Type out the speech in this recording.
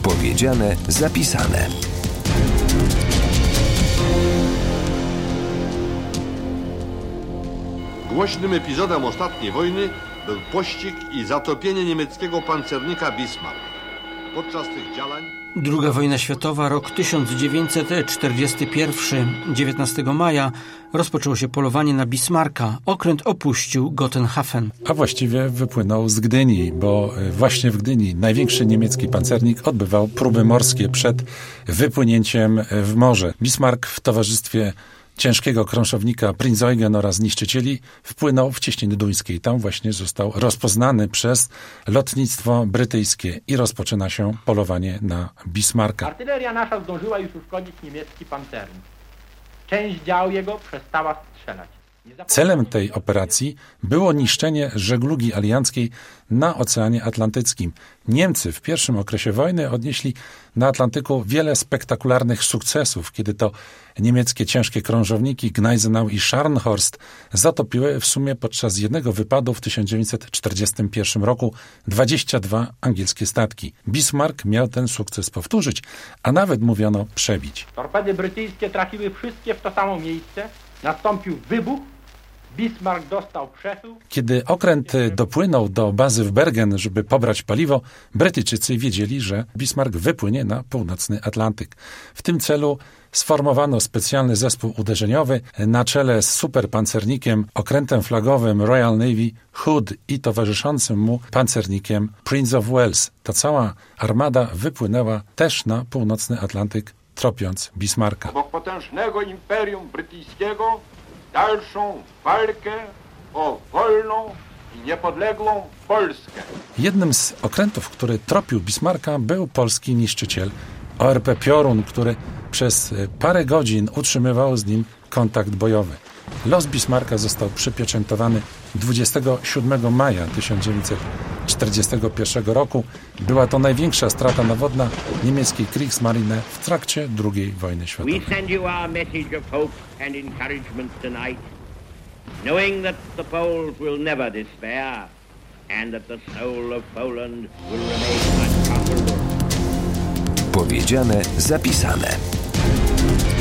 Powiedziane, zapisane. Głośnym epizodem ostatniej wojny był pościg i zatopienie niemieckiego pancernika Bismarck. Podczas tych działań... II wojna światowa, rok 1941, 19 maja, rozpoczęło się polowanie na Bismarcka. Okręt opuścił Gotenhafen. A właściwie wypłynął z Gdyni, bo właśnie w Gdyni największy niemiecki pancernik odbywał próby morskie przed wypłynięciem w morze. Bismarck w towarzystwie ciężkiego krążownika Prinz Eugen oraz niszczycieli wpłynął w Cieśniny Duńskiej. Tam właśnie został rozpoznany przez lotnictwo brytyjskie i rozpoczyna się polowanie na Bismarcka. Artyleria nasza zdążyła już uszkodzić niemiecki pancernik. Część dział jego przestała strzelać. Celem tej operacji było niszczenie żeglugi alianckiej na Oceanie Atlantyckim. Niemcy w pierwszym okresie wojny odnieśli na Atlantyku wiele spektakularnych sukcesów, kiedy to niemieckie ciężkie krążowniki Gneisenau i Scharnhorst zatopiły w sumie podczas jednego wypadu w 1941 roku 22 angielskie statki. Bismarck miał ten sukces powtórzyć, a nawet mówiono przebić. Torpedy brytyjskie trafiły wszystkie w to samo miejsce, nastąpił wybuch, Bismarck dostał przechył. Kiedy okręt dopłynął do bazy w Bergen, żeby pobrać paliwo, Brytyjczycy wiedzieli, że Bismarck wypłynie na północny Atlantyk. W tym celu sformowano specjalny zespół uderzeniowy na czele z superpancernikiem, okrętem flagowym Royal Navy Hood i towarzyszącym mu pancernikiem Prince of Wales. Ta cała armada wypłynęła też na północny Atlantyk, tropiąc Bismarcka. Obok potężnego imperium brytyjskiego dalszą walkę o wolną i niepodległą Polskę. Jednym z okrętów, który tropił Bismarcka, był polski niszczyciel ORP Piorun, który przez parę godzin utrzymywał z nim kontakt bojowy. Los Bismarcka został przypieczętowany 27 maja 1941 roku. Była to największa strata nawodna niemieckiej Kriegsmarine w trakcie II wojny światowej. We send you our message of hope and encouragement tonight, knowing that the Poles will never despair and that the soul of Poland will remain unconquerable. Powiedziane, zapisane.